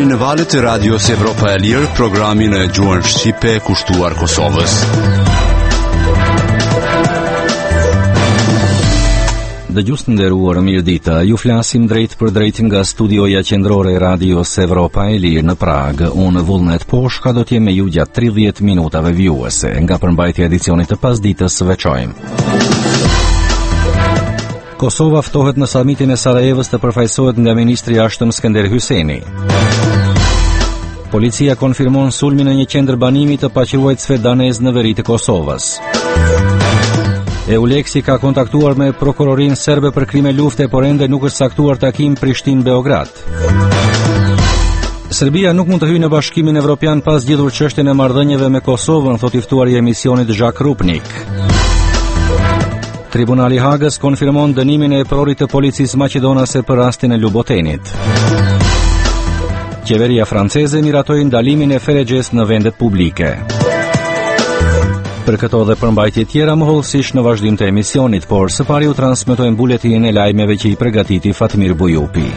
në valët e Radios Evropa e Lirë, programin e gjuhën shqipe kushtuar Kosovës. Dëgjues të nderuar, mirëdita. Ju flasim drejt për drejt nga studioja qendrore e Radios Evropa e Lirë në Prag. Unë Vullnet Poshka do të jem me ju gjatë 30 minutave vjuese. Nga përmbajtja e edicionit të pasditës veçojmë. Kosova ftohet në samitin e Sarajevës të përfaqësohet nga ministri i jashtëm Skënder Hyjseni. Policia konfirmon sulmin në një qendër banimi të paqëruesve danez në veri të Kosovës. Euleksi ka kontaktuar me prokurorinë serbe për krime lufte, por ende nuk është saktuar takim Prishtinë-Beograd. Serbia nuk mund të hyjë në Bashkimin Evropian pas zgjidhur çështjen e marrëdhënieve me Kosovën, thotë i ftuari i emisionit Zhak Rupnik. Tribunali i Hagës konfirmon dënimin e prokurorit të policisë maqedonase për rastin e Lubotenit. Qeveria franceze miratoi ndalimin e Ferexhes në vendet publike. Për këto dhe përmbajtje tjera mohollësisht në vazhdim të emisionit, por së pari u transmetojmë buletinin e lajmeve që i përgatiti Fatmir Bujupi.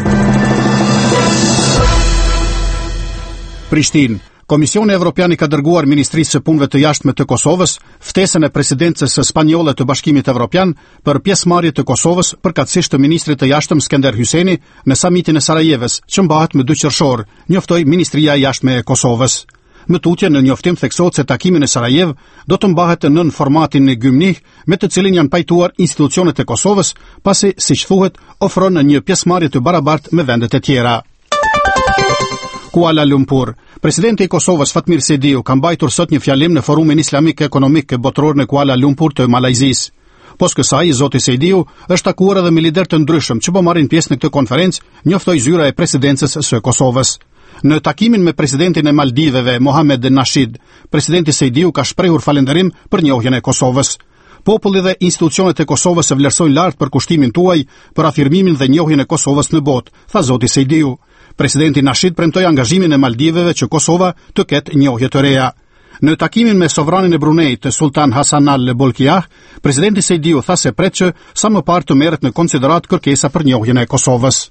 Prishtinë. Komisioni Evropian i ka dërguar Ministrisë së Punëve të Jashtme të Kosovës ftesën e presidencës spanjolle të Bashkimit Evropian për pjesëmarrje të Kosovës përkatësisht të ministrit të jashtëm Skënder Hyjseni në samitin e Sarajevës, që mbahet më 2 qershor, njoftoi Ministria e Jashtme e Kosovës. Më tutje në njoftim theksohet se takimin e Sarajevë do të mbahet nën formatin e Gymnich, me të cilin janë pajtuar institucionet e Kosovës, pasi, siç thuhet, ofron një pjesëmarrje të barabartë me vendet e tjera. Kuala Lumpur. Presidenti i Kosovës Fatmir Sejdiu ka mbajtur sot një fjalim në Forumin Islamik Ekonomik Botror në Kuala Lumpur të Malajzisë. Pas kësaj, zoti Sejdiu është takuar edhe me lider të ndryshëm që po marrin pjesë në këtë konferencë, njoftoi zyra e presidencës së Kosovës. Në takimin me presidentin e Maldiveve, Mohamed Nasheed, presidenti Sejdiu ka shprehur falënderim për njohjen e Kosovës. Populli dhe institucionet e Kosovës e vlerësojnë lart për kushtimin tuaj për afirmimin dhe njohjen e Kosovës në botë, tha zoti Sejdiu. Presidenti Nasheed premtoi angazhimin e Maldiveve që Kosova të ketë njohje të reja. Në takimin me sovranin e Bruneit, Sultan Hassan Al Bolkiah, presidenti Sejdiu tha se pret që sa më parë të merret në konsiderat kërkesa për njohjen e Kosovës.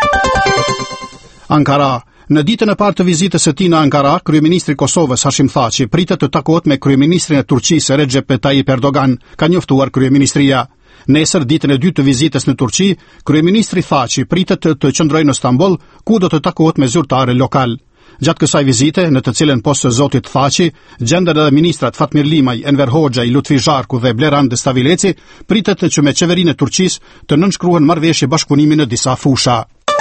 Ankara. Në ditën e parë të vizitës së tij në Ankara, kryeministri i Kosovës Hashim Thaçi pritet të takohet me kryeministrin e Turqisë Recep Tayyip Erdogan, ka njoftuar kryeministria. Nesër, ditën e dytë të vizitës në Turqi, kryeministri Thaçi pritet të qëndrojë në Stamboll, ku do të takohet me zyrtarë lokal. Gjatë kësaj vizite, në të cilën poshtë zotit Thaçi, gjenden edhe ministrat Fatmir Limaj, Enver Hoxha, Lutfi Zharku dhe Bleran Destavileci, pritet që me qeverinë e Turqisë të nënshkruhen marrëveshje bashkëpunimi në disa fusha.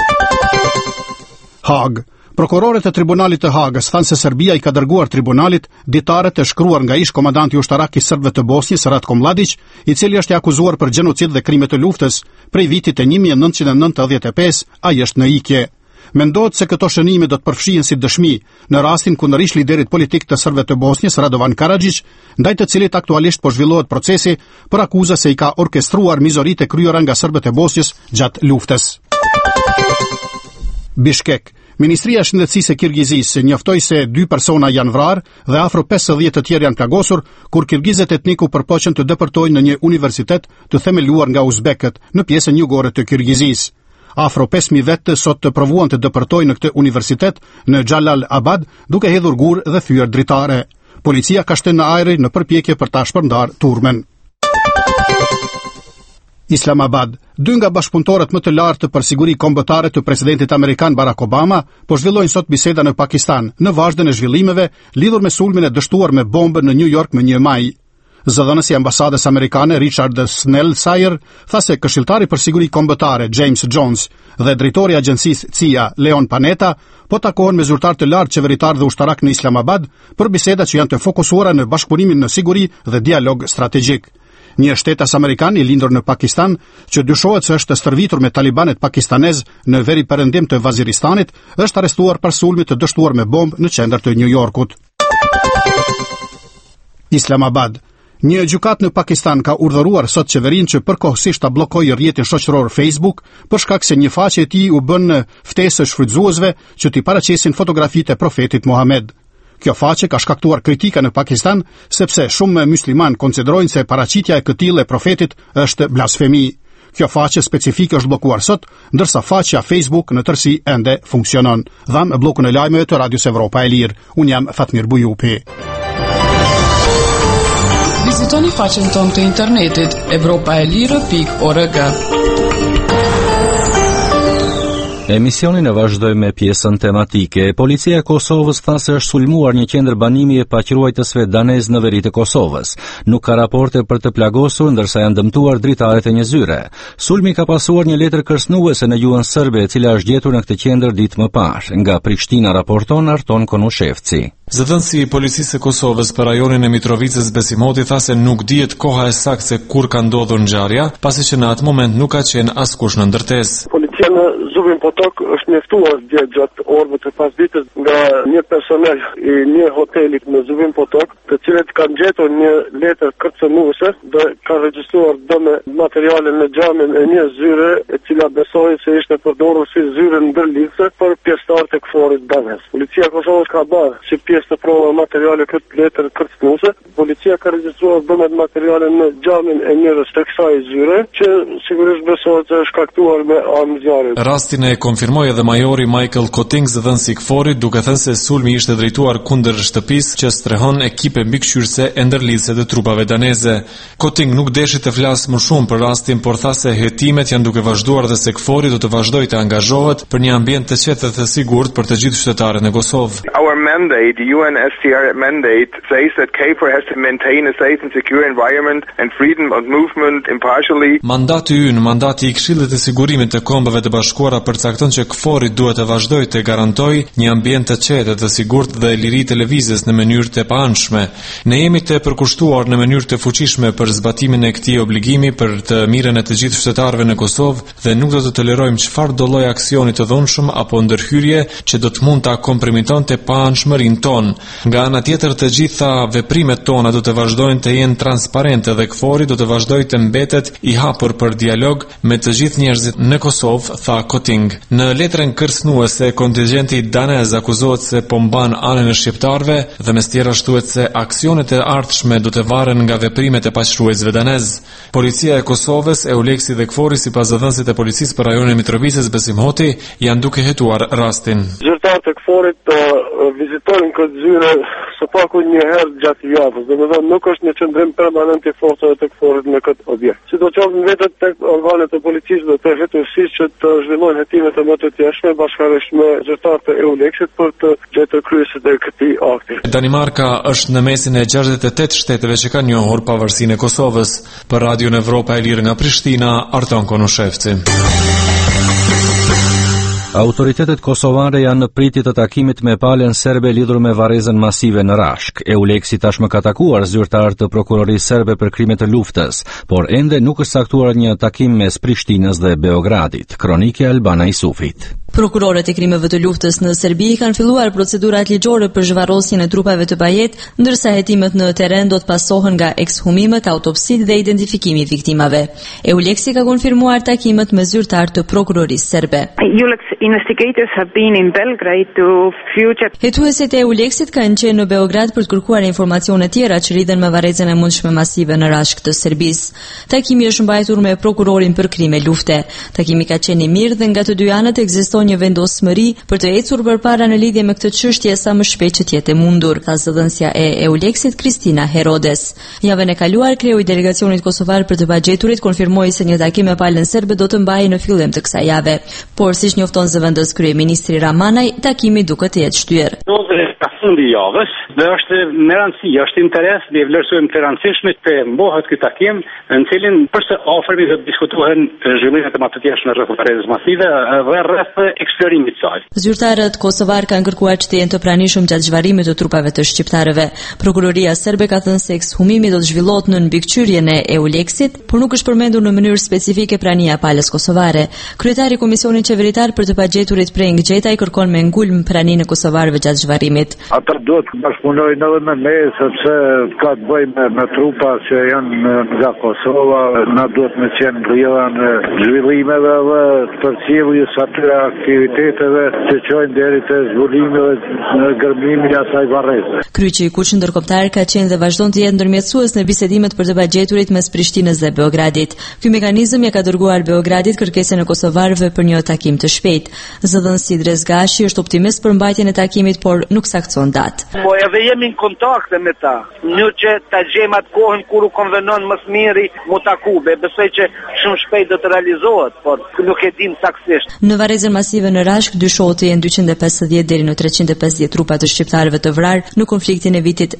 Hag. Prokurorët e Tribunalit të Hagës thanë se Serbia i ka dërguar tribunalit ditaret e shkruar nga ish komandanti ushtarak i serbëve të Bosnjës, Ratko Mladić, i cili është i akuzuar për gjenocid dhe krime të luftës. Prej vitit e 1995 ai është në ikje. Mendohet se këto shënime do të përfshihen si dëshmi në rastin ku ndërish liderit politik të serbëve të Bosnjës, Radovan Karadžić, ndaj të cilit aktualisht po zhvillohet procesi për akuza se i ka orkestruar mizoritë e kryera nga serbët e Bosnjës gjatë luftës. Bishkek. Ministria e Shëndetësisë e Kirgizisë njoftoi se 2 persona janë vrarë dhe afro 50 të tjerë janë plagosur kur kirgizët etniku përpoqen të depërtojnë në një universitet të themeluar nga uzbekët në pjesën jugore të Kirgizisë. Afro 5000 vetë sot të provuan të depërtojnë në këtë universitet në Xhalal Abad duke hedhur gur dhe thyer dritare. Policia ka shtënë në ajër në përpjekje për ta shpërndar turmen. Islamabad. 2 nga bashkëpunëtorët më të lartë për siguri kombëtare të presidentit amerikan Barack Obama po zhvillojnë sot biseda në Pakistan, në vazhdën e zhvillimeve lidhur me sulmin e dështuar me bombë në New York më 1 maj. Zëdhënësi i ambasadës amerikane Richard Snellsire tha se këshilltari për siguri kombëtare James Jones dhe drejtori i agjencisë CIA Leon Panetta po takohen me zyrtar të lartë qeveritar dhe ushtarak në Islamabad për biseda që janë të fokusuara në bashkëpunimin në siguri dhe dialog strategjik. Një shtetas amerikan i lindur në Pakistan, që dyshohet se është stërvitur me talibanet pakistanez në veri perëndim të Vaziristanit, është arrestuar për sulmit të dështuar me bombë në qendër të New Yorkut. Islamabad. Një gjykat në Pakistan ka urdhëruar sot qeverinë që përkohësisht ta bllokojë rrjetin shoqëror Facebook për shkak se një faqe e tij u bën ftesë shfrytëzuesve që t'i paraqesin fotografitë e profetit Muhammed. Kjo faqe ka shkaktuar kritika në Pakistan sepse shumë musliman konsiderojnë se paraqitja e këtij e profetit është blasfemi. Kjo faqe specifike është bllokuar sot, ndërsa faqja Facebook në tërësi ende funksionon. Dham bllokun e lajmeve të Radios Evropa e Lirë. Unë jam Fatmir Bujupi. Vizitoni faqen tonë të internetit europaelire.org. Emisionin e vazhdoj me pjesën tematike. Policia e Kosovës tha se është sulmuar një qendër banimi e paqruajtësve danez në veri të Kosovës. Nuk ka raporte për të plagosur, ndërsa janë dëmtuar dritaret e një zyre. Sulmi ka pasuar një letër kërcënuese në gjuhën serbe, e cila është gjetur në këtë qendër ditë më parë. Nga Prishtina raporton Arton Konushevci. Zëdhënësi i policisë e Kosovës për rajonin e Mitrovicës Besim Hoti tha se nuk dihet koha e saktë se kur ka ndodhur ngjarja, pasi që në atë moment nuk ka qenë askush në ndërtesë. Policia në Zubin Potok është njoftuar gjatë orëve të pasdites nga një personel i një hotelit në Zubin Potok, të cilët kanë gjetur një letër kërcënuese dhe kanë regjistruar dëme materiale në xhamin e një zyre, e cila besoi se ishte përdorur si zyre ndërlidhëse për pjesëtar të KFOR-it danez. Policia e Kosovës ka bërë si pjesë të prova materiale këtë letër kërcënuese. Policia ka regjistruar dëmet materiale në xhamin e njërës të kësaj zyre, që sigurisht besohet se është shkaktuar me armë zjarri. Rastin e konfirmoi edhe majori Michael Koting, zëdhënësi i KFOR-it, duke thënë se sulmi ishte drejtuar kundër shtëpisë që strehon ekipe mbikëqyrëse e ndërlidhëse të trupave daneze. Koting nuk deshi të flasë më shumë për rastin, por tha se hetimet janë duke vazhduar dhe se KFOR-i do të vazhdojë të angazhohet për një ambient të qetë dhe të sigurt për të gjithë qytetarët në Kosovë. Our mandate, the UNSCR mandate, says that KFOR has to maintain a safe and secure environment and freedom of movement impartially. Mandati i Këshillit të Sigurimit të Kombeve të Bashkuara përcakton që KFOR-i duhet të vazhdojë të garantojë një ambient të qetë, të sigurt dhe liri të lëvizjes në mënyrë të paanshme. Ne jemi të përkushtuar në mënyrë të fuqishme për zbatimin e këtij obligimi për të mirën e të gjithë qytetarëve në Kosovë dhe nuk do të tolerojmë çfarëdo do lloj aksioni të dhunshëm apo ndërhyrje që do të mund ta kompromitonte paanshmërinë tonë. Nga ana tjetër, të gjitha veprimet tona do të vazhdojnë të jenë transparente dhe KFOR-i do të vazhdojë të mbetet i hapur për dialog me të gjithë njerëzit në Kosovë, tha Koting. Në letrën kërcënuese, kontingjenti danez akuzohet se po mban anën e shqiptarëve dhe mes tjera shtuhet se aksionet e ardhshme do të varen nga veprimet e paqruesve danez. Policia e Kosovës, EULEX-i dhe KFOR-i, sipas zëdhënësit e policisë për rajonin e Mitrovicës Besim Hoti, janë duke hetuar rastin. Zyrtarët e KFOR-it vizitojnë këtë zyre së paku një herë gjatë javës. Domethënë nuk është një qendrim permanent i forcave të KFOR-it në këtë objekt. Sidoqoftë në vetët tek organet e policisë dhe të hetuesisë që të zhvillojnë hetimet e më të tjeshme bashkërisht me zyrtarët e EULEX-it për të gjetur kryesit e këtij akti. Danimarka është në mesin e 68 shteteve që kanë njohur pavarësinë e Kosovës. Për Radion Evropa e Lirë nga Prishtina, Arton Konushevci. Autoritetet kosovare janë në pritje të takimit me palën serbe lidhur me varrezën masive në Rashk. EULEX-i tashmë ka takuar zyrtar të prokurorisë serbe për krime të luftës, por ende nuk është saktuar një takim mes Prishtinës dhe Beogradit. Kronike Albana Isufit. Prokurorët e krimeve të luftës në Serbi kanë filluar procedurat ligjore për zhvarrosjen e trupave të pajet, ndërsa hetimet në terren do të pasohen nga ekshumimet, autopsitë dhe identifikimi i viktimave. EULEX-i ka konfirmuar takimet me zyrtar të prokurorisë serbe. EULEX investigators have been in Belgrade to future. Hetuesit e EULEX-it kanë qenë në Beograd për të kërkuar informacione tjera që lidhen me varrezën e mundshme masive në Rashk të Serbisë. Takimi është mbajtur me prokurorin për krime lufte. Takimi ka qenë i mirë dhe nga të dy anët ekziston një vendosmëri për të ecur përpara në lidhje me këtë çështje sa më shpejt që të jetë mundur, tha zëdhënësja e EULEX-it Kristina Herodes. Javën e kaluar, kreu i delegacionit kosovar për të pagjeturit konfirmoi se një takim me palën serbe do të mbahej në fillim të kësaj jave. Por siç njofton zëvendës kryeministri Ramanaj, takimi duket të jetë shtyr. Fundi i javës dhe është me rëndësi, është interes dhe vlerësojmë të rëndësishme të mbohet ky takim, në cilin përse afërmi do të diskutohen zhvillimet e më të tjeshme rreth varrezës masive dhe rreth eksplorimit të saj. Zyrtarët kosovar kanë kërkuar që të jenë të pranishëm gjatë zhvarrimit të trupave të shqiptarëve. Prokuroria serbe ka thënë se ekshumimi do të zhvillohet në mbikëqyrjen e EULEX-it, por nuk është përmendur në mënyrë specifike prania e palës kosovare. Kryetari i Komisionit Qeveritar për të pagjeturit Preng Gjetaj kërkon me ngulm praninë e kosovarëve gjatë zhvarrimit. Ata duhet të bashkëpunojnë edhe me ne, sepse ka të bëjë me trupa që janë nga Kosova, na duhet me qenë rrjedha në zhvillimeve dhe përcjelljes atyre aktiviteteve që çojnë deri te zhvillimi dhe në gërmimin e asaj varreze. Kryqi i Kuç ndërkombëtar ka qenë dhe vazhdon të jetë ndërmjetësues në bisedimet për të bagjeturit mes Prishtinës dhe Beogradit. Ky mekanizëm ja ka dërguar Beogradit kërkesën e kosovarëve për një takim të shpejtë. Zëdhënësi Drezgashi është optimist për mbajtjen e takimit, por nuk saktëson datë. Po edhe jemi në kontakte me ta. Një që ta gjejmë atë kohën kur u konvenon më së miri mu takube. Besoj që shumë shpejt do të realizohet, por nuk e dim saktësisht. Në varrezën masive në Rashk, dyshohet janë 250 deri në 350 trupa të shqiptarëve të vrarë në konfliktin e vitit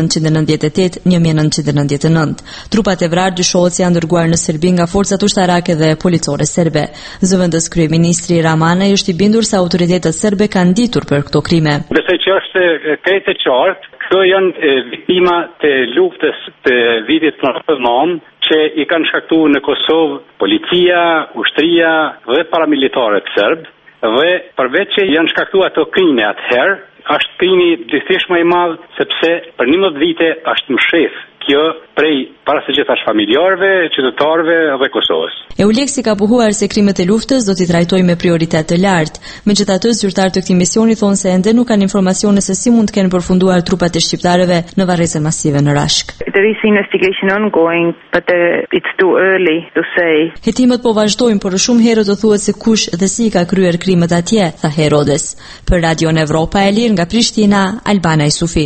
1998-1999. Trupat e vrarë dyshohet se janë dërguar në Serbi nga forcat ushtarake dhe policore serbe. Zëvendës kryeministri Ramana është i bindur se autoritetet serbe kanë ditur për këto krime. Besoj që është krejt e qartë, këto janë viktima të luftës të vitit 99 që i kanë shkaktuar në Kosovë policia, ushtria dhe paramilitarët serb, dhe përveç që janë shkaktuar ato krime atëherë, është krimi dyfish më i madh sepse për 11 vite është mshef kjo prej para se gjithash familjarëve, qytetarëve dhe Kosovës. Euleksi ka pohuar se krimet e luftës do t'i trajtojë me prioritet të lartë. Megjithatë, zyrtarët e këtij misioni thonë se ende nuk kanë informacione se si mund të kenë përfunduar trupat e shqiptarëve në varrezën masive në Rashk. There is investigation ongoing, but it's too early to say. Hetimet po vazhdojnë, por shumë herë do thuhet se kush dhe si ka kryer krimet atje, tha Herodes. Për Radion Evropa e Lirë nga Prishtina, Albana Isufi.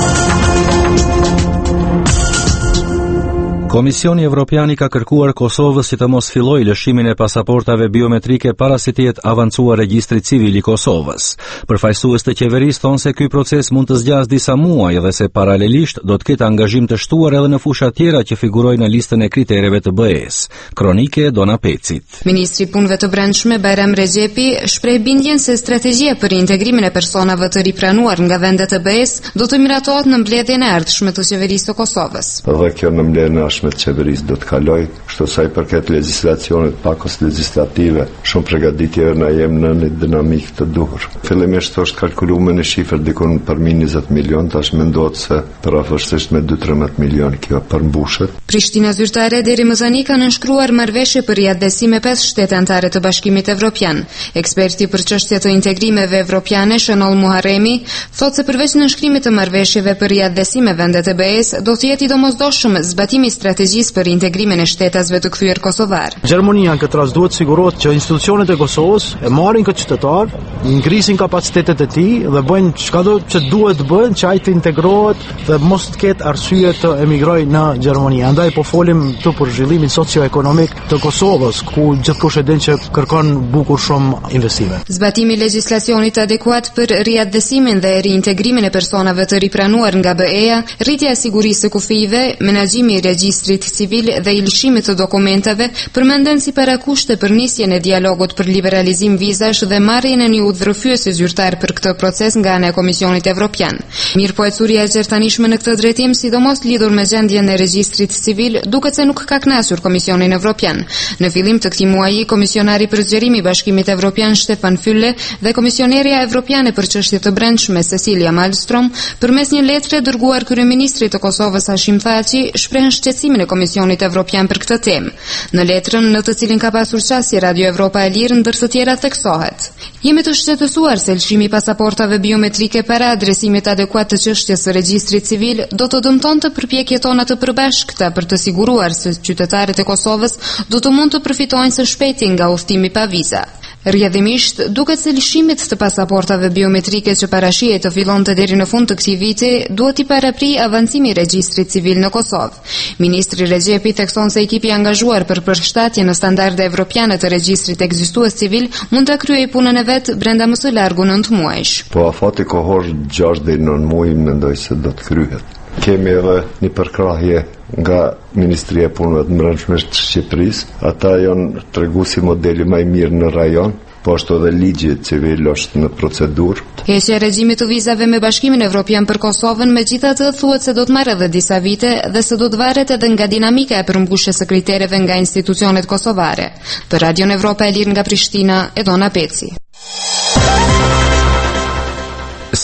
Komisioni Evropian ka kërkuar Kosovës që të mos fillojë lëshimin e pasaportave biometrike para se të jetë avancuar regjistri civil i Kosovës. Përfaqësues të qeverisë thonë se ky proces mund të zgjasë disa muaj dhe se paralelisht do të ketë angazhim të shtuar edhe në fusha tjera që figurojnë në listën e kritereve të BE-s. Kronike Dona Pecit. Ministri i Punëve të Brendshme Bayram Rexhepi shpreh bindjen se strategjia për integrimin e personave të ripranuar nga vendet e BE-s do të miratohet në mbledhjen e ardhshme të qeverisë së Kosovës. Dhe kjo në mbledhjen e me qeverisë do të kaloj, kështu sa i përket legjislacionit pakos legislative, shumë përgatitjeve na jemi në një dinamikë të duhur. Fillimisht është kalkuluar në shifër dikon për 20 milion, tash mendohet se përafërsisht me 2-13 milion kjo përmbushet. Prishtina zyrtare deri më tani ka nënshkruar marrëveshje për riadhesim me 5 shtete anëtare të Bashkimit Evropian. Eksperti për çështje të integrimeve evropiane Shënoll Muharremi thotë se përveç nënshkrimit të marrëveshjeve për riadhesim me vendet e BE-s, do të jetë i domosdoshëm zbatimi strategjisë për integrimin e shtetasve të kthyer kosovar. Gjermania në këtë rast duhet sigurohet që institucionet e Kosovës e marrin këtë qytetar, ngrisin kapacitetet e tij dhe bëjnë çka që duhet të bëjnë që ai të integrohet dhe mos të ketë arsye të emigrojë në Gjermani. Andaj po folim këtu për zhvillimin socioekonomik të Kosovës, ku gjithkush e din që kërkon bukur shumë investime. Zbatimi i legjislacionit adekuat për riadhesimin dhe riintegrimin e personave të ripranuar nga BE-ja, rritja e sigurisë së kufive, menaxhimi i regjistrit civil dhe i lëshimit të dokumentave përmenden si parakushte për nisjen e dialogut për liberalizim vizash dhe marrjen e një udhërrëfyesi zyrtar për këtë proces nga ana e Komisionit Evropian. Mirëpoetësuria e qertanishme në këtë drejtim, sidomos lidhur me gjendjen e regjistrit civil, duket se nuk ka kënaqur Komisionin Evropian. Në fillim të këtij muaji, komisionari për zgjerim i Bashkimit Evropian Stefan Füle dhe komisionerja evropiane për çështje të brendshme Cecilia Malmström, përmes një letre dërguar kryeministrit të Kosovës Hashim Thaçi, shprehen shqetësimin e Komisionit Evropian për këtë temë. Në letrën në të cilin ka pasur qasje Radio Evropa e Lirë, ndër të tjera theksohet: jemi të shqetësuar se lëshimi i pasaportave biometrike para adresimit adekuat të çështjes së regjistrit civil do të dëmtonte përpjekjet tona të përbashkëta për të siguruar se qytetarët e Kosovës do të mund të përfitojnë së shpejti nga udhtimi pa viza. Rrjedhimisht, duket se lëshimit të pasaportave biometrike që parashihet të fillonte deri në fund të këtij viti, duhet i paraprijë avancimi i regjistrit civil në Kosovë. Ministri Rexhepi thekson se ekipi i angazhuar për përshtatje në standarde evropiane të regjistrit ekzistues civil mund ta kryejë punën e vet brenda më së largu 9 muajsh. Po afati kohor 6 deri në 9 muaj mendoj se do të kryhet. Kemi edhe një përkrahje nga Ministria e Punëve të Brendshme të Shqipërisë. Ata janë treguar si modeli më i mirë në rajon, po ashtu edhe ligji civil është në procedurë. Heqja e regjimit të vizave me Bashkimin Evropian për Kosovën megjithatë thuhet se do të marrë edhe disa vite dhe se do të varet edhe nga dinamika e përmbushjes së kritereve nga institucionet kosovare. Për Radion Evropa e Lirë nga Prishtina, Edona Peci.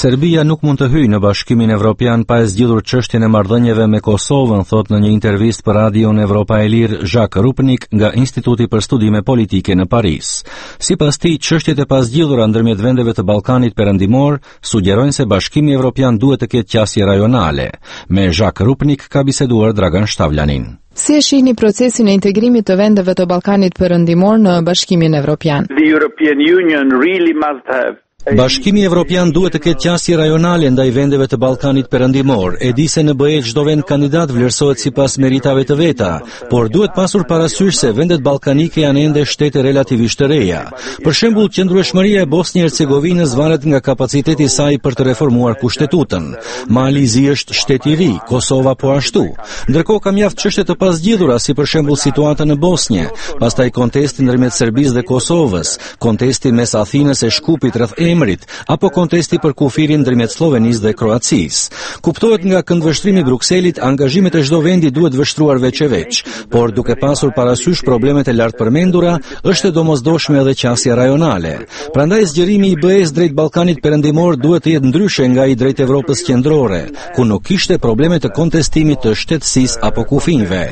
Serbia nuk mund të hyjë në Bashkimin Evropian pa e zgjidhur çështjen e marrëdhënieve me Kosovën, thot në një intervistë për Radion Evropa e Lirë Jacques Rupnik nga Instituti për Studime Politike në Paris. Sipas tij, çështjet e pazgjidhura ndërmjet vendeve të Ballkanit Perëndimor sugjerojnë se Bashkimi Evropian duhet të ketë qasje rajonale. Me Jacques Rupnik ka biseduar Dragan Shtavlanin. Si e shihni procesin e integrimit të vendeve të Ballkanit Perëndimor në Bashkimin Evropian? The European Union really must have Bashkimi Evropian duhet të ketë qasje rajonale ndaj vendeve të Ballkanit Perëndimor. E di se në BE çdo vend kandidat vlerësohet sipas meritave të veta, por duhet pasur parasysh se vendet ballkanike janë ende shtete relativisht të reja. Për shembull, qëndrueshmëria e Bosnjë-Hercegovinës varet nga kapaciteti i saj për të reformuar kushtetutën. Mali është shtet i ri, Kosova po ashtu. Ndërkohë ka mjaft çështje të pazgjidhura, si për shembull situata në Bosnjë, pastaj kontesti ndërmjet Serbisë dhe Kosovës, kontesti mes Athinës e Shkupit rreth emrit, apo kontesti për kufirin ndërmjet Slovenisë dhe Kroacisë. Kuptohet nga këndvështrimi i Brukselit, angazhimet e çdo vendi duhet vështruar veç e veç, por duke pasur parasysh problemet e lartë përmendura, është e domosdoshme edhe qasja rajonale. Prandaj zgjerimi i BE-s drejt Ballkanit Perëndimor duhet të jetë ndryshe nga i drejt Evropës qendrore, ku nuk kishte probleme të kontestimit të shtetësisë apo kufinjve.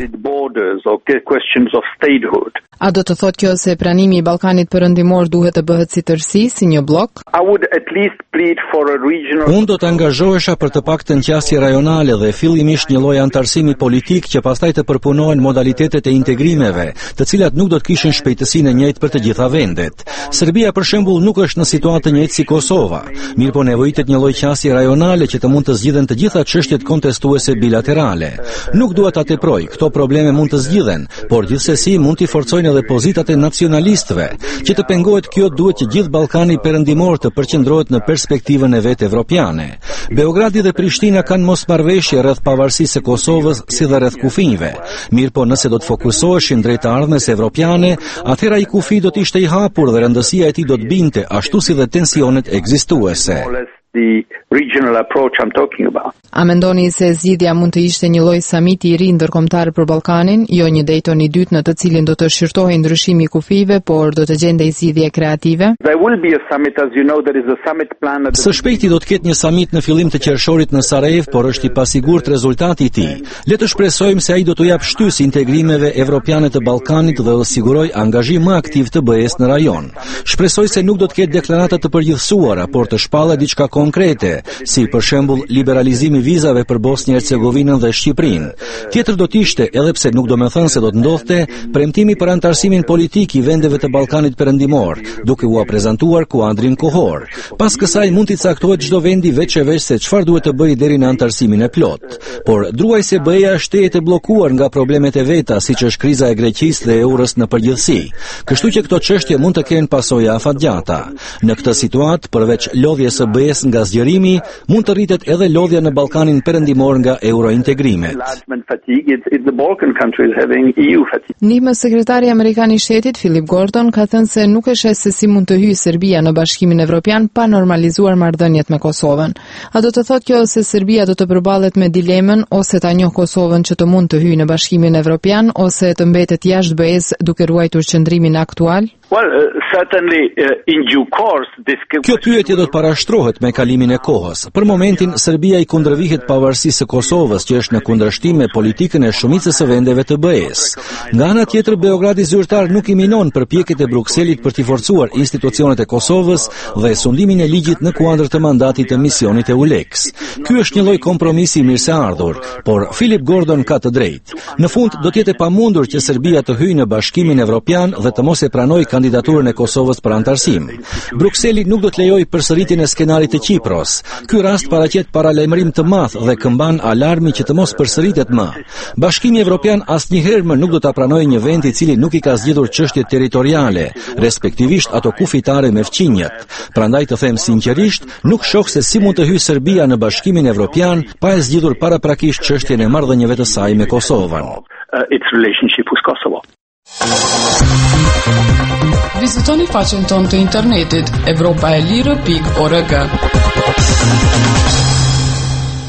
A do të thotë kjo se pranimi i Ballkanit Perëndimor duhet të bëhet si tërësi, si një blok? Unë do të angazhohesha për të paktën qasje rajonale dhe fillimisht një lloj antarësimi politik që pastaj të përpunohen modalitetet e integrimeve, të cilat nuk do të kishin shpejtësinë e njëjtë për të gjitha vendet. Serbia për shembull nuk është në situatë të njëjtë si Kosova, mirëpo nevojitet një lloj qasje rajonale që të mund të zgjidhen të gjitha çështjet kontestuese bilaterale. Nuk dua ta teproj, këto probleme mund të zgjidhen, por gjithsesi mund t'i forcojnë edhe pozitat e nacionalistëve. Që të pengohet kjo, duhet që gjithë Ballkani Perëndimor të përqendrohet në perspektivën e vetë evropiane. Beogradi dhe Prishtina kanë mosmarrëveshje rreth pavarësisë së Kosovës si dhe rreth kufinjve. Mirëpo nëse do të fokusoheshin drejt të ardhmes evropiane, atëherë ai kufi do të ishte i hapur dhe rëndësia e tij do të binte, ashtu si dhe tensionet ekzistuese. The regional approach I'm talking about. A mendoni se zgjidhja mund të ishte një lloj samiti i ri ndërkombëtar për Ballkanin, jo një Dayton i dytë në të cilin do të shqyrtohej ndryshimi i kufive, por do të gjendej zgjidhje kreative? There will be a summit, as you know, there is a summit plan. Së shpejti do të ketë një samit në fillim të qershorit në Sarajev, por është i pasigurt rezultati i tij. Le të shpresojmë se ai do të jap shtys integrimeve evropiane të Ballkanit dhe do siguroj angazhim më aktiv të BE-s në rajon. Shpresoj se nuk do të ketë deklarata të përgjithësuara, por të shpallë diçka konkrete, si për shembull liberalizimi i vizave për Bosnjë-Hercegovinën dhe Shqipërinë. Tjetër do të ishte, edhe pse nuk do të thënë se do të ndodhte, premtimi për antarësimin politik i vendeve të Ballkanit Perëndimor, duke u prezantuar kuadrin kohor. Pas kësaj mund t'i caktohet çdo vendi veç e veç se çfarë duhet të bëjë deri në antarësimin e plot. Por druaj se BE-ja është e bllokuar nga problemet e veta, siç është kriza e Greqisë dhe eurës në përgjithësi. Kështu që këto çështje mund të kenë pasoja afatgjata. Në këtë situatë, përveç lodhjes së BE-s nga zgjerimi, mund të rritet edhe lodhja në Ballkanin Perëndimor nga eurointegrimet. Ndihmës sekretari amerikan i shtetit Philip Gordon ka thënë se nuk e sheh se si mund të hyjë Serbia në Bashkimin Evropian pa normalizuar marrëdhëniet me Kosovën. A do të thotë kjo se Serbia do të përballet me dilemën ose ta njohë Kosovën që të mund të hyjë në Bashkimin Evropian ose të mbetet jashtë BE-s duke ruajtur qëndrimin aktual? In due course, Kjo pyetje do të parashtrohet me kalimin e kohës. Për momentin, Serbia i kundërvihet pavarësisë së Kosovës, që është në kundërshtim me politikën e shumicës së vendeve të BE-s. Nga ana tjetër, Beogradi zyrtar nuk i minon përpjekjet e Brukselit për t'i forcuar institucionet e Kosovës dhe sundimin e ligjit në kuadër të mandatit të misionit e ULEX. Ky është një lloj kompromisi mirëseardhur, por Philip Gordon ka të drejtë. Në fund, do të jetë e pamundur që Serbia të hyjë në Bashkimin Evropian dhe të mos e pranojë kandidaturën e Kosovës për antarësim. Brukseli nuk do të lejojë përsëritjen e skenarit të Kipros. Ky rast paraqet paralajmërim të madh dhe këmban alarmi që të mos përsëritet më. Bashkimi Evropian asnjëherë më nuk do ta pranojë një vend i cili nuk i ka zgjidhur çështjet territoriale, respektivisht ato kufitare me fqinjet. Prandaj të them sinqerisht, nuk shoh se si mund të hyjë Serbia në Bashkimin Evropian pa e zgjidhur paraprakisht çështjen e marrëdhënieve të saj me Kosovën. Its relationship with Kosovo. Vizitoni faqen tonë të internetit evropaelire.org.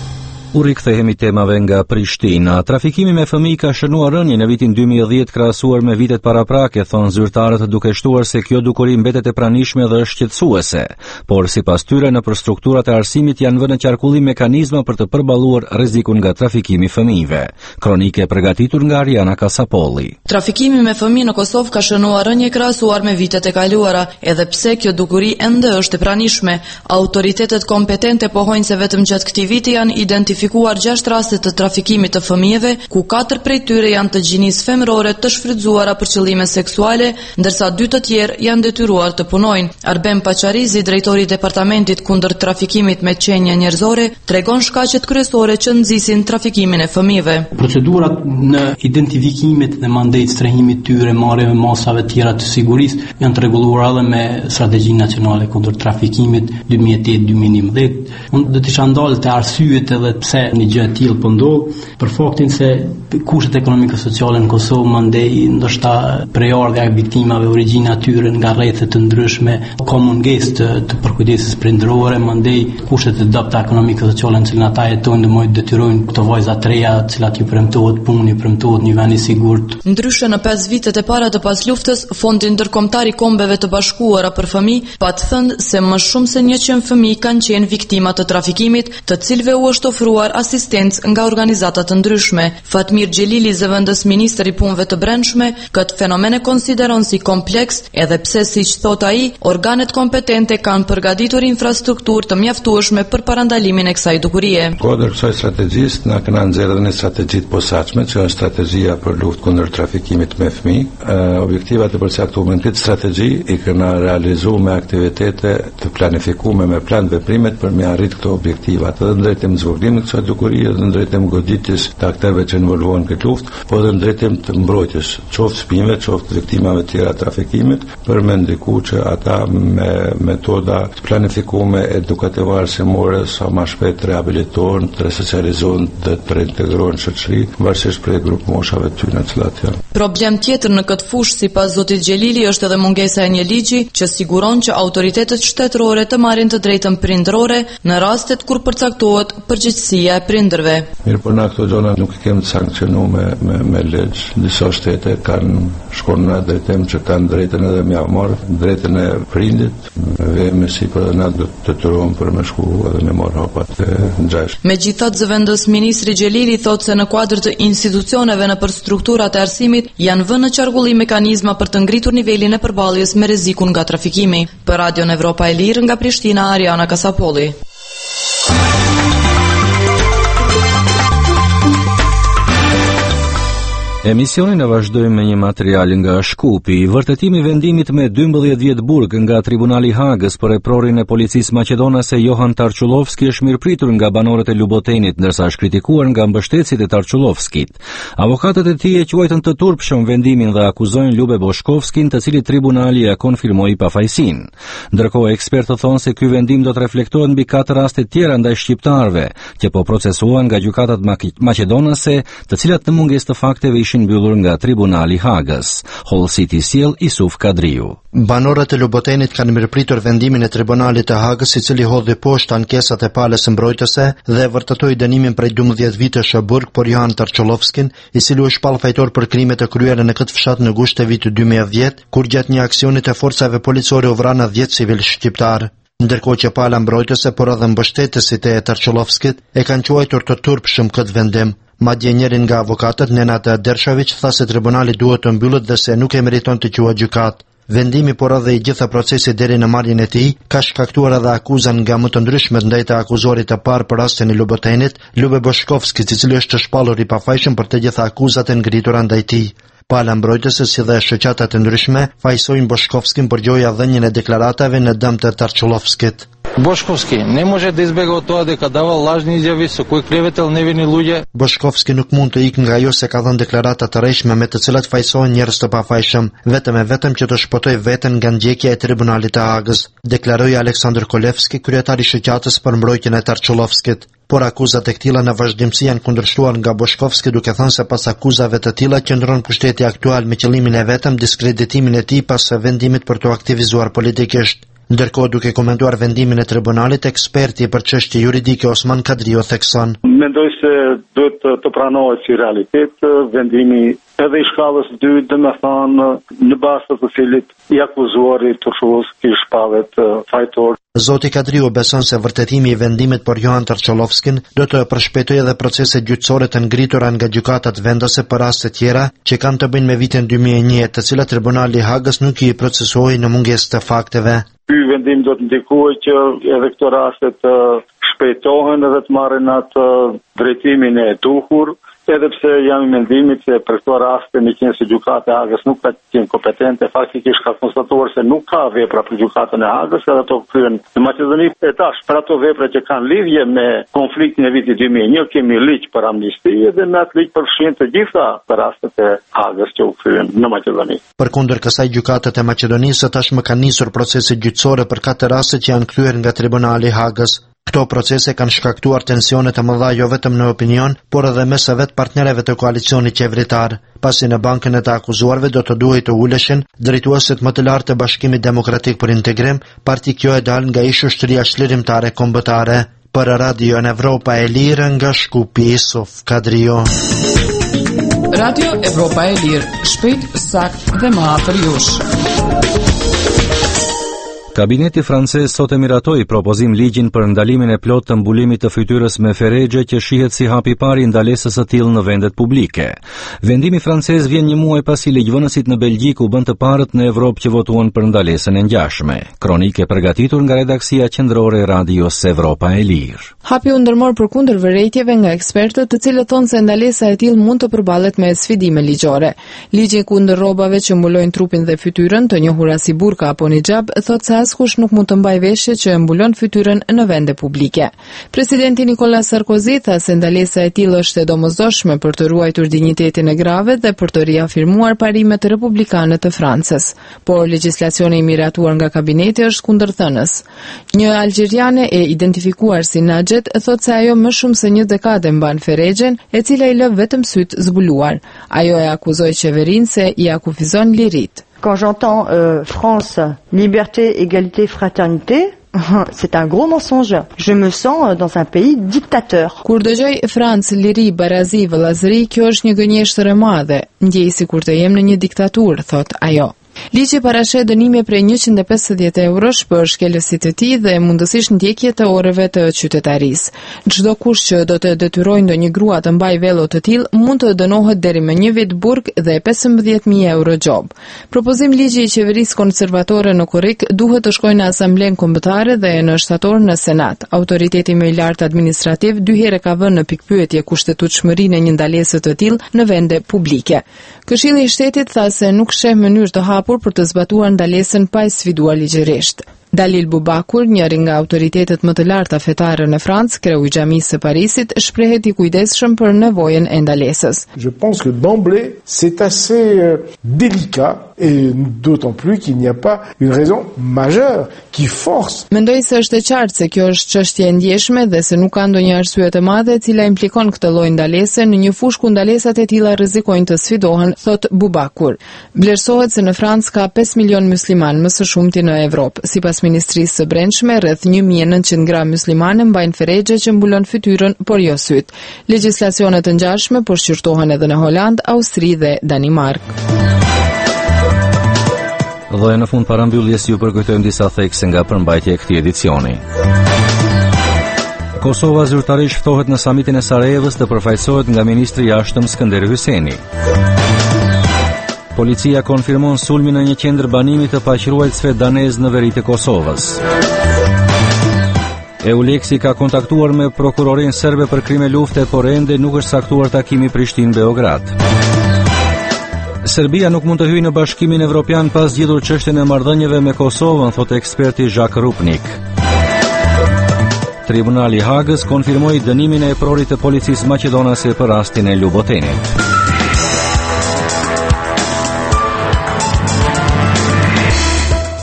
U rikthehemi temave nga Prishtina. Trafikimi me fëmijë ka shënuar rënje në vitin 2010 krahasuar me vitet paraprake, thonë zyrtarët, duke shtuar se kjo dukuri mbetet e pranishme dhe është shqetësuese. Por sipas tyre, nëpër strukturat e arsimit janë vënë në qarkullim mekanizma për të përballuar rrezikun nga trafikimi i fëmijëve. Kronike e përgatitur nga Ariana Kasapolli. Trafikimi me fëmijë në Kosovë ka shënuar rënje krahasuar me vitet e kaluara, edhe pse kjo dukuri ende është e pranishme. Autoritetet kompetente pohojnë se vetëm gjatë këtij viti janë identifikuar 6 raste të trafikimit të fëmijëve, ku 4 prej tyre janë të gjinisë femërore të shfrytzuara për qëllime seksuale, ndërsa 2 të tjerë janë detyruar të punojnë. Arbem Pacharizi, drejtori i departamentit kundër trafikimit me qenie njerëzore, tregon shkaqet kryesore që nxisin trafikimin e fëmijëve. Procedurat në identifikimin dhe mandejt strehimit tyre, marrjeve masave të tjera të sigurisë janë të rregulluara edhe me strategjinë nacionale kundër trafikimit 2008-2011. Unë do të isha ndalë të arsyet edhe pse një gjë e tillë po ndodh, për faktin se kushtet ekonomike sociale në Kosovë mandej ndoshta prejardhja e viktimave, origjina e tyre nga rrethe të ndryshme, ka mungesë të përkujdesjes prindërore, mandej kushtet e dobta ekonomike sociale në cilën ata jetojnë dhe mojt detyrojnë këto vajza të reja, të cilat ju premtohet punë, ju premtohet një vend i sigurt. Ndryshe në 5 vitet e para të pasluftës, Fondi Ndërkombëtar i Kombeve të Bashkuara për Fëmijë pat thënë se më shumë se 100 fëmijë kanë qenë viktima të trafikimit, të cilëve u është ofruar asistencë nga organizata të ndryshme. Fatmir Xhelili, zëvendës ministër i punëve të brendshme, këtë fenomen e konsideron si kompleks, edhe pse siç thot ai, organet kompetente kanë përgatitur infrastrukturë të mjaftueshme për parandalimin e kësaj dukurie. Kodër kësaj strategjisë na kanë nxjerrë në strategjitë posaçme, që është strategjia për luftë kundër trafikimit me fëmijë. Objektivat e përcaktuara në këtë strategji i kanë realizuar me aktivitete të planifikuara me plan veprimet për me arrit këto objektiva, edhe drejtim zvogëlimit të kësaj dukurie, edhe drejtim goditjes të aktorëve që involvohen këtë luftë, po edhe drejtim të mbrojtjes qoftë fëmijëve, qoftë viktimave të tjera të trafikimit, për me ndikuar që ata me metoda të planifikuara edukative arsimore sa më shpejt rehabilitohen, të resocializohen dhe të reintegrohen në shoqëri, varësisht prej grup moshave të tyre të cilat janë. Problem tjetër në këtë fushë sipas zotit Xhelili është edhe mungesa e një ligji që siguron që autoritetet shtetërore të marrin të drejtën prindërore në rastet kur përcaktohet përgjegjësia e prindërve. Mirë, por na këto gjëra nuk i kemi sankcionuar me ligj. Disa shtete kanë shkuar në drejtim që kanë drejtën edhe me marr drejtën e prindit, vemi sipër na do të detyrohen për me shku edhe me marr hapat e ngjashme. Megjithatë, zëvendës ministri Xhelili thotë se në kuadër të institucioneve nëpër strukturat e arsimit janë vënë në qarkullim mekanizma për të ngritur nivelin e përballjes me rrezikun nga trafikimi. Për Radion Evropa e Lirë nga Prishtina, Ariana Kasapolli. Emisionin e vazhdojmë me një material nga Shkupi. Vërtetimi i vendimit me 12 vjet burg nga Tribunali i Hagës për reprorin e policisë maqedonase Johan Tarçullovski është mirëpritur nga banorët e Lubotenit, ndërsa është kritikuar nga mbështetësit e Tarçullovskit. Avokatët e tij e quajtën të turpshëm vendimin dhe akuzojnë Lube Boshkovskin, të cilit tribunali ja konfirmoi pafajësinë. Ndërkohë, ekspertët thonë se ky vendim do të reflektohet mbi 4 raste tjera ndaj shqiptarëve, që po procesuohen nga gjykatat maqedonase, të cilat në mungesë të fakteve mbyllur nga Tribunali i Hagës. Hall City sjell Isuf Kadriu. Banorët e Lubotenit kanë mirëpritur vendimin e Tribunalit të Hagës, i cili hodhi poshtë ankesat e palës mbrojtëse dhe vërtetoi dënimin prej 12 vitesh burg për Johan Tarçullovskin, i cili u shpall fajtor për krimet e kryera në këtë fshat në gusht të vitit 2010, kur gjatë një aksionit të forcave policore u vranë 10 civil shqiptar. Ndërkohë që pala mbrojtëse, por edhe mbështetësit e Tarçullovskit e kanë quajtur të turpshëm këtë vendim. Madje njërin nga avokatët, Nenad Dershović, tha se tribunali duhet të mbyllet dhe se nuk e meriton të quhet gjykat. Vendimi, por edhe i gjitha procesi deri në marrjen e tij, ka shkaktuar edhe akuzën nga më të ndryshmet ndaj të akuzuarit të parë për rastin e Lubotenit, Lube Boshkovski, i cili është shpallur i pafajshëm për të gjitha akuzat e ngritura ndaj tij. Pala mbrojtëse si dhe shoqatat e ndryshme fajsojnë Boshkovskin për gjoja dhënien e deklaratave në dëm të Tarçullovskit. Boshkovski не може да избега от тоа дека давал лажни изјави со кои клеветел невини луѓе. Boshkovski nuk mund të ikë nga ajo se ka dhënë deklarata të rreshme me të cilat fajsohen njerëz të pafajshëm, vetëm që të shpotoj veten nga ndjekja e Tribunalit të Hagës, deklaroi Aleksandr Kolevski, kryetari i shoqatës për mbrojtjen e Tarçullovskit. Por akuzat e këtilla në vazhdimsi janë kundërshtuar nga Boshkovski, duke thënë se pas akuzave të tilla qëndron pushteti aktual me qëllimin e vetëm diskreditimin e tij pas vendimit për të aktivizuar politikisht. Ndërkohë, duke komentuar vendimin e tribunalit, eksperti për çështje juridike Osman Kadriu thekson: Mendoj se duhet të pranohet si realitet vendimi edhe i shkallës 2, domethënë në bazë të cilit i akuzuari turshues i shpallet fajtor. Zoti Kadriu beson se vërtetimi i vendimit për Johan Tarçolovskin do të përshpejtojë edhe proceset gjyqësore të ngritura nga gjykatat vendose për raste tjera që kanë të bëjnë me vitin 2001, të cilat Tribunali i Hagës nuk i procesuoi në mungesë të fakteve. Ky vendim do të ndikojë që edhe këto raste të shpejtohen edhe të marrin atë drejtimin e duhur, edhe pse jam i mendimit se për këto raste në qenë se gjykata e Hagës nuk ka qenë kompetente, faktikisht ka konstatuar se nuk ka vepra për gjykatën e Hagës, edhe ato kryen në Maqedoni. E tash, për ato vepra që kanë lidhje me konfliktin e vitit 2001, kemi ligj për amnisti dhe me atë ligj përfshin të gjitha rastet e Hagës që u kryen në Maqedoni. Përkundër kësaj, gjykatat e Maqedonisë tashmë kanë nisur procese gjyqësore për 4 raste që janë kthyer nga Tribunali i Hagës. Këto procese kanë shkaktuar tensione të mëdha jo vetëm në opinion, por edhe mes së vet partnerëve të koalicionit qeveritar, pasi në bankën e të akuzuarve do të duhej të uleshin drejtuesit më të lartë të Bashkimit Demokratik për Integrim, parti kjo e dal nga Shoqëria Çlirimtare Kombëtare. Për Radio Evropa e Lirë nga Shkupi, Sof Kadrio. Radio Evropa e Lirë, shpejt, sakt dhe më afër jush. Kabineti francez sot e miratoi propozim ligjin për ndalimin e plotë të mbulimit të fytyrës me feregje që shihet si hapi i parë i ndalesës së tillë në vendet publike. Vendimi francez vjen një muaj pasi ligjvënësit në Belgjik u bën të parët në Evropë që votuan për ndalesën e ngjashme. Kronikë e përgatitur nga redaksia qendrore e Radios Evropa e Lirë. Hapi u ndërmor përkundër vërejtjeve nga ekspertët, të cilët thonë se ndalesa e tillë mund të përballet me sfidime ligjore. Ligji kundër rrobave që mbulojnë trupin dhe fytyrën, të njohura si burka apo hijab, thotë se askush nuk mund të mbaj veshje që mbulon fytyrën në vende publike. Presidenti Nicolas Sarkozy tha se ndalesa e tillë është e domosdoshme për të ruajtur dinjitetin e grave dhe për të riafirmuar parimet republikane të Francës. Por legjislacioni i miratuar nga kabineti është kundërthënës. Një algjeriane e identifikuar si Najet thotë se ajo më shumë se një dekadë mban feregjen, e cila i lë vetëm syt zbuluar. Ajo e akuzoi qeverinë se i akufizon lirit. Quand j'entends France, liberté, égalité, fraternité, c'est un gros mensonge. Je me sens dans un pays dictateur. Kur dëgjoj Francë, liri, barazi, vëllazëri, kjo është një gënjeshtër e madhe. Ndjej sikur të jem në një diktaturë, thot ajo. Ligji parashet dënime prej 150 eurosh për shkelësit e tij dhe mundësisht ndjekje të orëve të qytetarisë. Çdo kush që do të detyrojë ndonjë grua të mbajë vello të tillë mund të dënohet deri me 1 vit burg dhe 15.000 euro gjob. Propozim ligji i qeverisë konservatore në Korrik duhet të shkojë në Asamblen Kombëtare dhe në shtator në Senat. Autoriteti më i lartë administrativ 2 herë ka vënë në pikpyetje kushtetutshmërinë e një ndalese të tillë në vende publike. Këshilli i Shtetit tha se nuk sheh mënyrë të hapur për të zbatuar ndalesën pa e sfiduar ligjërisht. Dalil Bubakur, njëri nga autoritetet më të larta fetare në Francë, kreu i xhamisë së Parisit, shprehet i kujdesshëm për nevojën e ndalesës. Je pense que d'emblée, c'est assez délicat et d'autant plus qu'il n'y a pas une raison majeure qui force. Mendoj se është e qartë se kjo është çështje e ndjeshme dhe se nuk ka ndonjë arsye të madhe e cila implikon këtë lloj ndalese në një fushë ku ndalesat e tilla rrezikojnë të sfidohen, thot Bubakur. Vlerësohet se në Francë ka 5 milion musliman, më së shumti në Evropë. Sipas Ministrisë së Brendshme, rreth 1900 gra muslimane mbajnë feregje që mbulon fytyrën, por jo syt. Legjislacione të ngjashme po shqyrtohen edhe në Holand, Austri dhe Danimark. Dhe në fund parambylljes ju përkujtojmë disa thekse nga përmbajtja e këtij edicioni. Kosova zyrtarisht ftohet në samitin e Sarajevës dhe përfaqësohet nga ministri i jashtëm Skënder Hyjseni. Policia konfirmon sulmin në një qendër banimi të paqëruesve danez në veri të Kosovës. EULEX-i ka kontaktuar me prokurorinë serbe për krime lufte, por ende nuk është saktuar takimi Prishtinë-Beograd. Serbia nuk mund të hyjë në Bashkimin Evropian pas zgjidhur çështjen e marrëdhënieve me Kosovën, thotë eksperti Jacques Rupnik. Tribunali i Hagës konfirmoi dënimin e eprorit të policisë maqedonase për rastin e Lubotenit.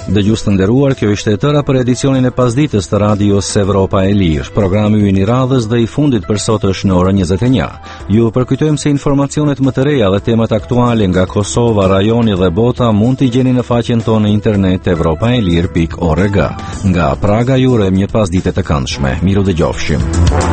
Dëgjues të nderuar, kjo ishte e tëra për edicionin e pasdites të radios Evropa e Lirë. Programi ynë i radhës dhe i fundit për sot është në orën 21. Ju përkujtojmë se informacionet më të reja dhe temat aktuale nga Kosova, rajoni dhe bota mund t'i gjeni në faqen tonë në internet evropaelir.org. Nga Praga ju urojmë një pasdite të këndshme. Miru dëgjofshim.